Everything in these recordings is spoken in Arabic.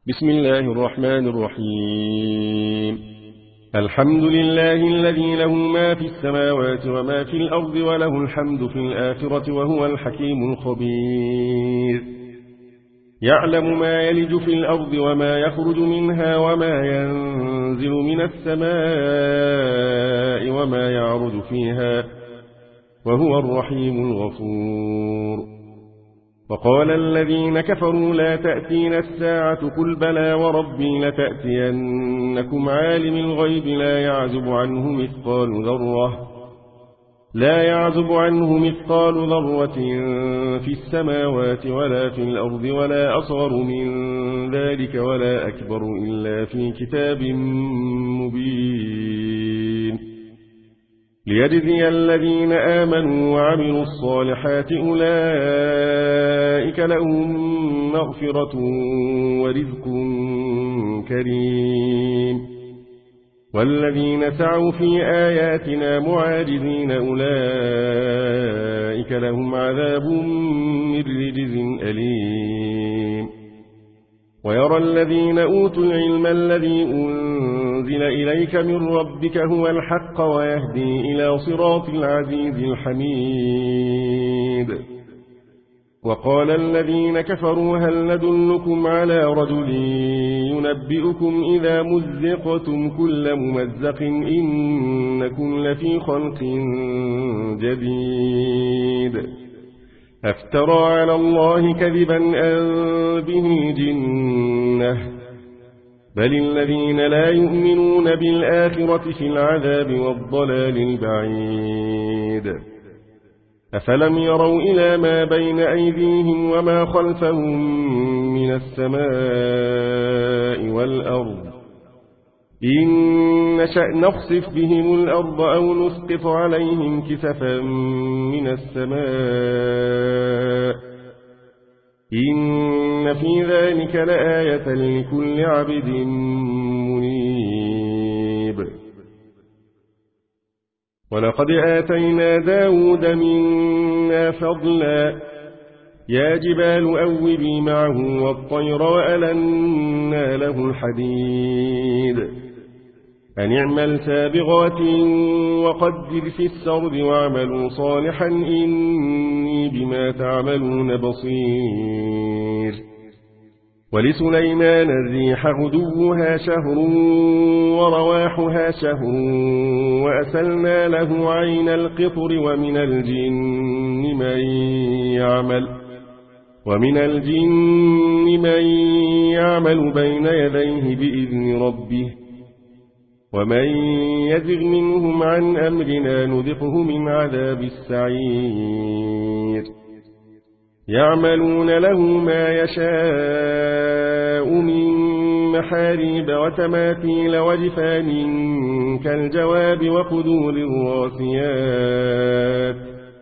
بسم الله الرحمن الرحيم. الحمد لله الذي له ما في السماوات وما في الأرض وله الحمد في الآخرة وهو الحكيم الخبير. يعلم ما يلج في الأرض وما يخرج منها وما ينزل من السماء وما يعرج فيها وهو الرحيم الغفور. وقال الذين كفروا لا تأتينا الساعة قل بلى وربي لتأتينكم عالم الغيب لا يعزب عنه مثقال ذرة في السماوات ولا في الأرض ولا أصغر من ذلك ولا أكبر إلا في كتاب مبين ليجزي الذين آمنوا وعملوا الصالحات أولئك لهم مغفرة ورزق كريم. والذين سعوا في آياتنا معاجزين أولئك لهم عذاب من رجز أليم. ويرى الذين أوتوا العلم الذي أنزل إليك من ربك هو الحق ويهدي إلى صراط العزيز الحميد. وقال الذين كفروا هل ندلكم على رجل ينبئكم إذا مزقتم كل ممزق إنكم لفي خلق جديد أفترى على الله كذبا أن به جنة بل الذين لا يؤمنون بالآخرة في العذاب والضلال البعيد. أفلم يروا إلى ما بين أيديهم وما خلفهم من السماء والأرض إن نشأ نخسف بهم الأرض أو نسقط عليهم كسفا من السماء إن في ذلك لآية لكل عبد منيب. ولقد آتينا داود منا فضلا يا جبال أوبي معه والطير وألنا له الحديد أن اعمل سابغات وقدر في السرد واعملوا صالحا إني بما تعملون بصير. ولسليمان الريح غدوها شهر ورواحها شهر وأسلنا له عين القطر ومن الجن من يعمل بين يديه بإذن ربه ومن يزغ منهم عن أمرنا نذقه من عذاب السعير. يعملون له ما يشاء من محاريب وتماثيل وجفان كالجواب وقدور الراسيات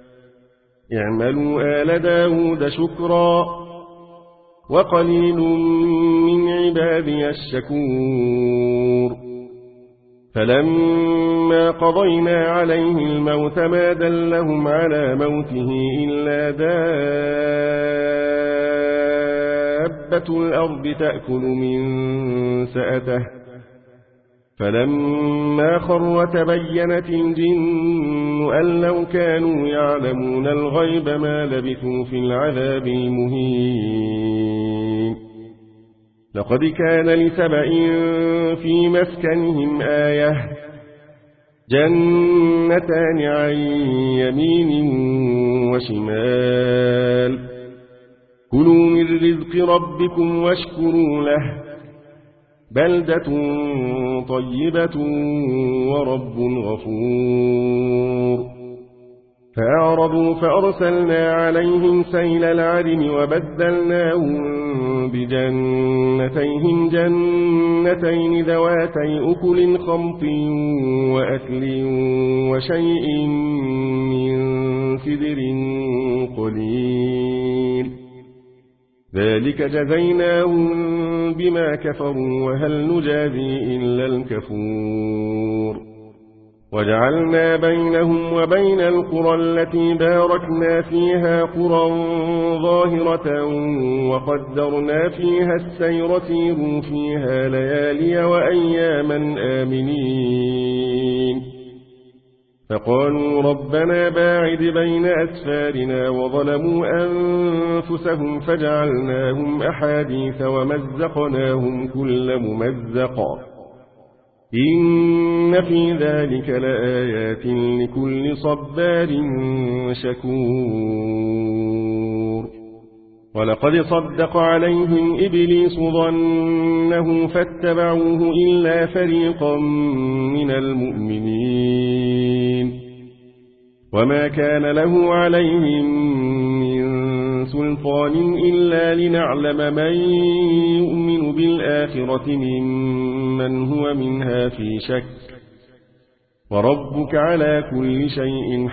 اعملوا آل داود شكرا وقليل من عبادي الشكور. فلما قضينا عليه الموت ما دلهم على موته إلا دابة الأرض تأكل من سأته فلما خر تبينت الجن أن لو كانوا يعلمون الغيب ما لبثوا في العذاب المهين. لقد كان لسبإ في مسكنهم آية جنتان عن يمين وشمال كلوا من رزق ربكم واشكروا له بلدة طيبة ورب غفور. فأعرضوا فأرسلنا عليهم سيل العرم وبدلناهم بجنتيهم جنتين ذواتي أكل خمط وأكل وشيء من سدر قليل ذلك جزيناهم بما كفروا وهل نجازي إلا الكفور. وجعلنا بينهم وبين القرى التي باركنا فيها قرى ظاهرة وقدرنا فيها السير سيروا فيها ليالي وأياما آمنين فقالوا ربنا باعد بين أسفارنا وظلموا أنفسهم فجعلناهم أحاديث ومزقناهم كل ممزق إن في ذلك لآيات لكل صبار شكور ولقد صدق عليهم إبليس ظنه فاتبعوه إلا فريقا من المؤمنين وما كان له عليهم من سلطان إلا لنعلم من يؤمن بالآخرة ممن هو منها في شك وربك على كل شيء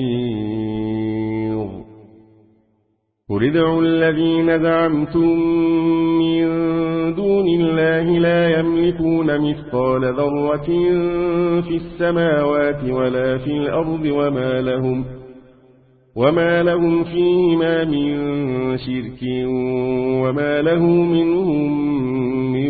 حفيظ قل ادعوا الذين زعمتم من دون الله لا يملكون مثقال ذرة في السماوات ولا في الأرض وما لهم فيهما من شرك وما له منهم من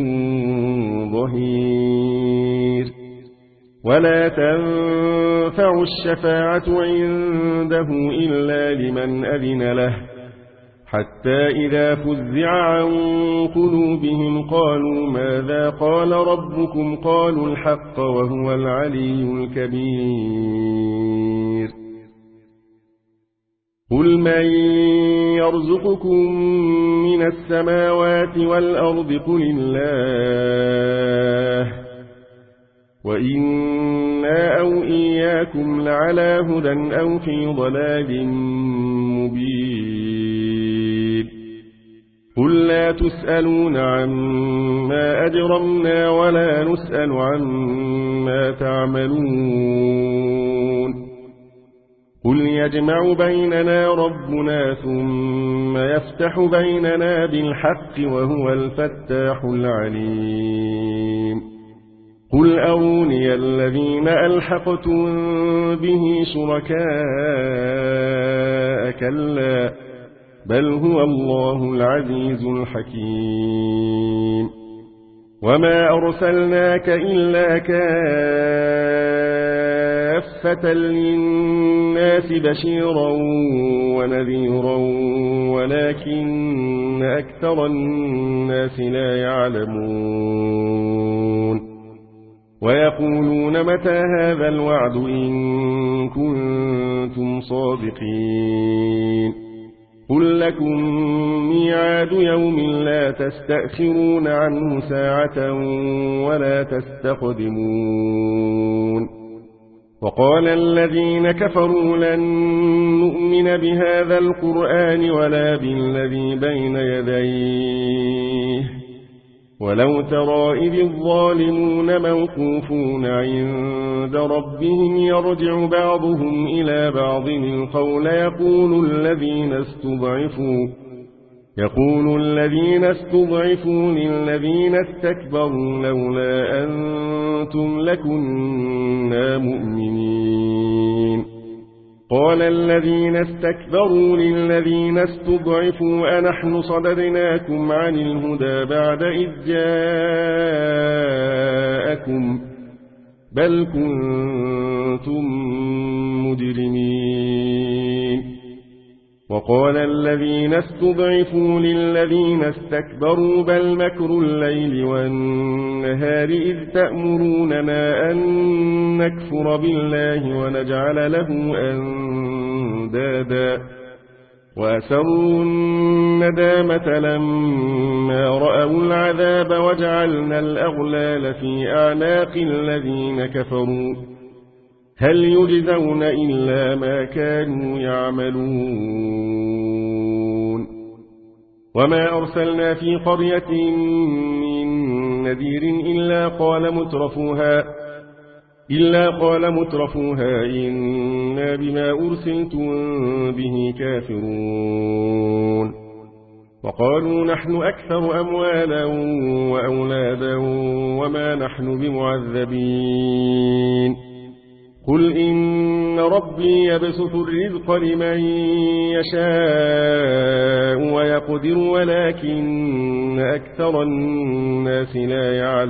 ظهير ولا تنفع الشفاعة عنده إلا لمن أذن له حتى إذا فزع عن قلوبهم قالوا ماذا قال ربكم قالوا الحق وهو العلي الكبير قل من يرزقكم من السماوات والأرض قل الله وإنا أو إياكم لعلى هدى أو في ضلال مبين قل لا تسألون عما أجرمنا ولا نسأل عما تعملون قل يجمع بيننا ربنا ثم يفتح بيننا بالحق وهو الفتاح العليم قل أروني الذين ألحقتم به شركاء كلا بل هو الله العزيز الحكيم وما أرسلناك إلا كافة للناس بشيرا ونذيرا ولكن أكثر الناس لا يعلمون ويقولون متى هذا الوعد إن كنتم صادقين قل لكم ميعاد يوم لا تستأخرون عنه ساعة ولا تستقدمون وقال الذين كفروا لن نؤمن بهذا القرآن ولا بالذي بين يديه ولو ترى إذ الظالمون موقوفون عند ربهم يرجع بعضهم إلى بعض القول يقول الذين استضعفوا للذين استكبروا لولا أنتم لكنا مؤمنين قال الذين استكبروا للذين استضعفوا أنحن صددناكم عن الهدى بعد إذ جاءكم بل كنتم مجرمين وقال الذين استضعفوا للذين استكبروا بل مكر الليل والنهار إذ تأمروننا أن نكفر بالله ونجعل له أندادا وأسروا الندامة لما رأوا العذاب وجعلنا الأغلال في أعناق الذين كفروا هل يجزون إلا ما كانوا يعملون وما أرسلنا في قرية من نذير إلا قال مترفوها إنا بما أرسلتم به كافرون وقالوا نحن أكثر أموالا وأولادا وما نحن بمعذبين قل إن ربي يبسط الرزق لمن يشاء ويقدر ولكن أكثر الناس لا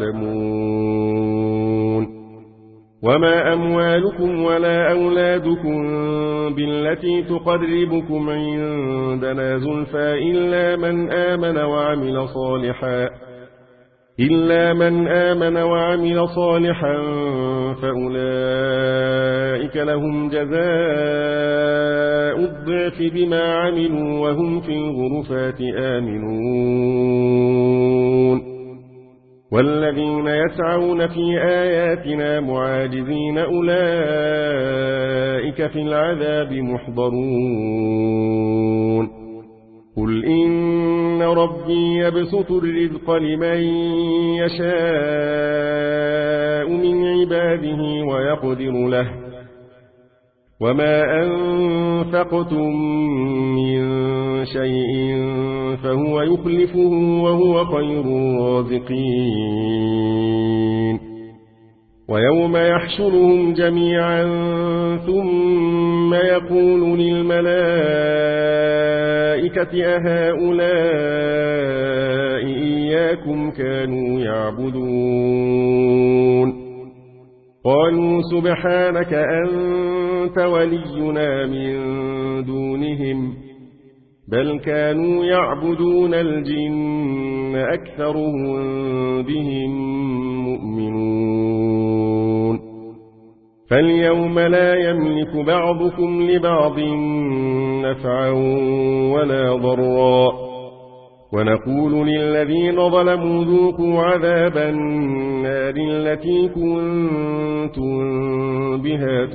يعلمون وما أموالكم ولا أولادكم بالتي تقربكم عندنا زلفى إلا من آمن وعمل صالحا فأولئك لهم جزاء الضعف بما عملوا وهم في الغرفات آمنون والذين يسعون في آياتنا معاجزين أولئك في العذاب محضرون قل إن ربي يبسط الرزق لمن يشاء من عباده ويقدر له وما أنفقتم من شيء فهو يخلفه وهو خير الرازقين ويوم يحشرهم جميعا ثم يقول للملائكة أهؤلاء إياكم كانوا يعبدون قالوا سبحانك أنت ولينا من دونهم بل كانوا يعبدون الجن أكثرهم بهم مؤمنون فاليوم لا يملك بعضكم لبعض نفعا ولا ضرا ونقول للذين ظلموا ذوقوا عذاب النار التي كنتم بها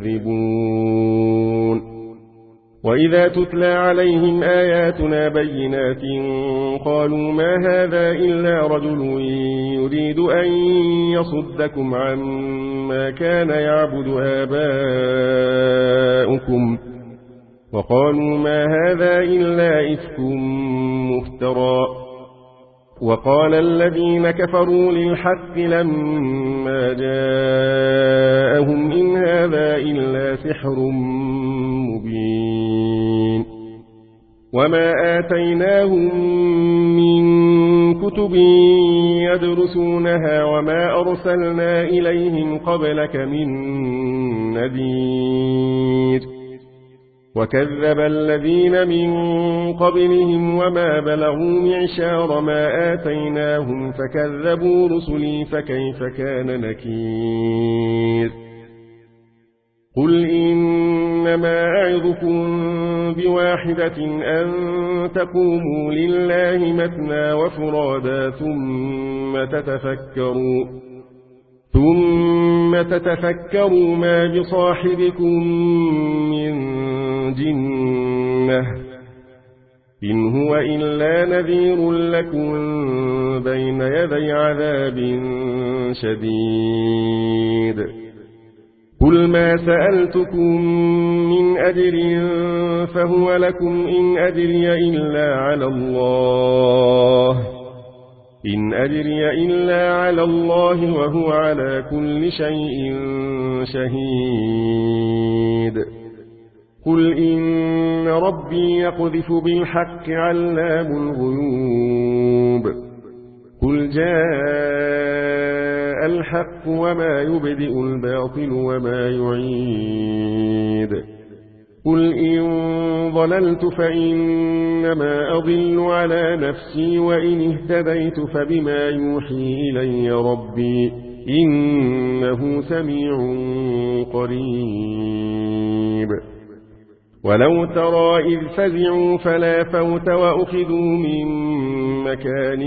تكذبون وإذا تتلى عليهم آياتنا بينات قالوا ما هذا إلا رجل يريد أن يصدكم عما كان يعبد آباؤكم وقالوا ما هذا إلا إفك مفترى وقال الذين كفروا للحق لما جاءهم إن هذا إلا سحر مبين وما آتيناهم من كتب يدرسونها وما أرسلنا إليهم قبلك من نذير وكذب الذين من قبلهم وما بلغوا معشار ما آتيناهم فكذبوا رسلي فكيف كان نكير قل إنما أعظكم بواحدة أن تقوموا لله مثنى وفرادا ثم تتفكروا ما بصاحبكم من جنة إن هو إلا نذير لكم بين يدي عذاب شديد قل ما سألتكم من أجر فهو لكم إن أجري إلا على الله وهو على كل شيء شهيد قل إن ربي يقذف بالحق علام الغيوب قل جاء الحق وما يبدئ الباطل وما يعيد قل إن ضللت فإنما أضل على نفسي وإن اهتديت فبما يوحي إلي ربي إنه سميع قريب ولو ترى إذ فزعوا فلا فوت وأخذوا من مكان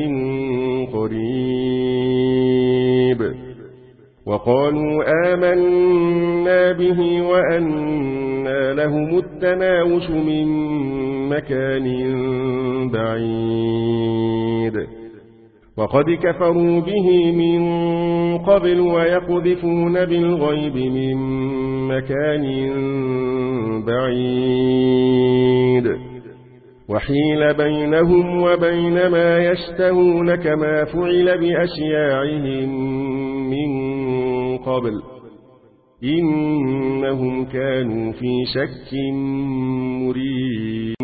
قريب وقالوا آمنا به وأنى لهم التناوش من مكان بعيد وقد كفروا به من قبل ويقذفون بالغيب من مكان بعيد وحيل بينهم وبين ما يشتهون كما فعل بأشياعهم من قبل إنهم كانوا في شك مريب